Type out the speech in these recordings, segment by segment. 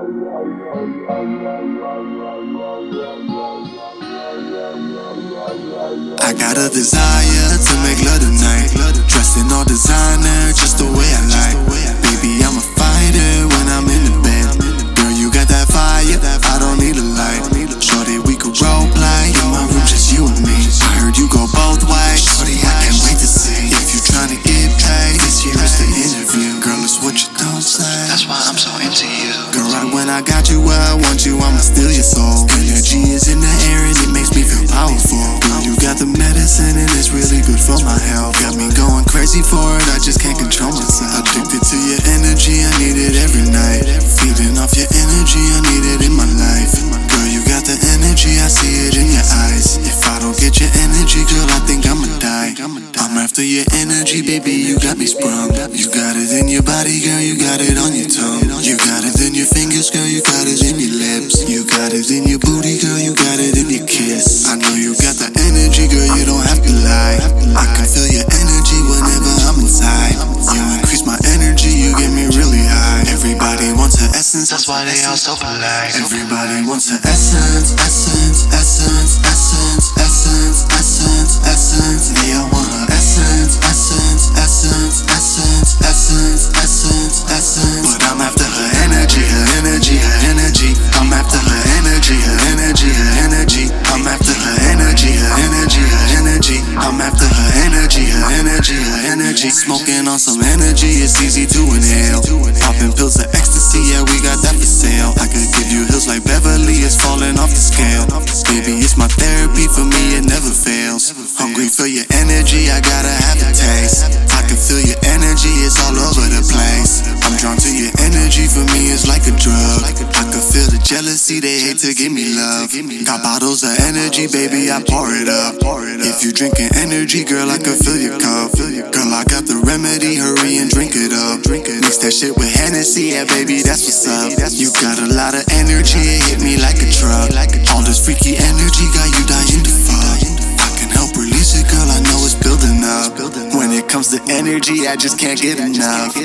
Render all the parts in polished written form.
I got a desire to make love tonight, dressed in all designer, just the way I like. Baby, I'm a fighter when I'm in the bed. Girl, you got that fire, I don't need a light. Shorty, we could role play in my room, just you and me. I heard you go both ways, shorty, I can't wait to see. If you tryna get paid, this here is the interview. Girl, it's what you don't say. That's why I'm so into you. Girl, right when I got you where I want you, I'ma steal your soul. Energy is in the air and it makes me feel powerful. Girl, you got the medicine and it's really good for my health. Got me going crazy for it, I just can't control myself. Addicted to your energy, I need it every night. Feeding off your energy, I need it in my life. Girl, you got the energy, I see it in your eyes. If I don't get your energy, girl, I think I'ma die. I'm after your energy, baby, you got me sprung. You got it in your body, girl, you got it on your tongue. You got it in your fingers, girl, you got it in your lips. You got it in your booty, girl, you got it in your kiss. I know you got the energy, girl, you don't have to lie. I can feel your energy whenever I'm inside. You increase my energy, you get me really high. Everybody wants her essence, That's why they all so polite. everybody wants her essence, essence, essence, essence, essence, essence, essence. They all want her essence, essence, essence, essence, essence, essence, essence. But I'm after her energy, her energy, her energy. I'm after her energy, her energy, her energy. I'm after her energy, her energy, her energy. I'm after her energy, her energy, her energy. Smoking on some energy, it's easy to inhale. Popping pills of ecstasy, yeah, we got that for sale. I could give you hills like Beverly, it's falling off the scale. Baby, it's my therapy, for me it never fails. Hungry for your energy, I gotta have a taste. I can feel your energy, it's all over the place. I'm drawn to your energy, for me it's like a drug. I can feel the jealousy, they hate to give me love. Got bottles of energy, baby, I pour it up. If you drinking energy, girl, I can fill your cup. Girl, I got the remedy, hurry and drink it up. Mix that shit with Hennessy, yeah, baby, that's what's up. You got a lot of energy, it hit me like a truck. All this freaky energy got you dying to fuck. I can help release it, girl, I know it's building up. When it comes to energy, I just can't get enough.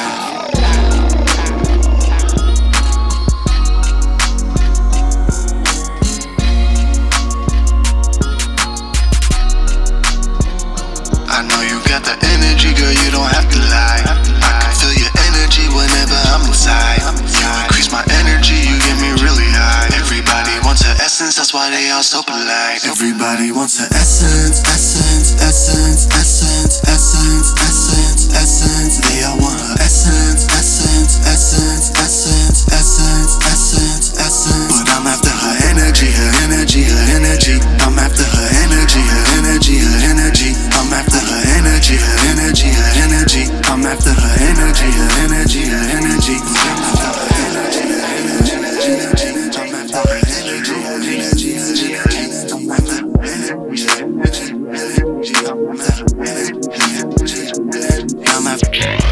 I know you got the energy, girl, you don't have to lie. I can feel your energy whenever I'm inside. You increase my energy, you get me really high. Everybody wants her essence, that's why they all so polite. Everybody wants her essence, essence, essence, essence, essence, essence, essence. They all want her essence, essence, essence, essence, essence, essence, essence. But I'm after her energy, her energy, her energy. I'm after her energy, her energy, her energy. I'm after her energy, her energy, her energy. I'm after her energy, her energy, her energy. I'm after her energy, her energy, her energy. I'm after her energy, her energy, her energy. I'm after her energy, her energy, her energy. I'm after her energy, her energy. I'm after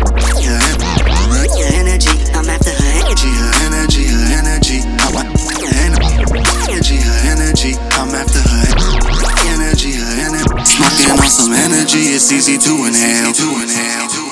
Your energy, I'm after her energy. her energy, her energy. I'm after her energy, her energy. I'm after her energy, her energy. Smoking on some energy, it's easy to inhale.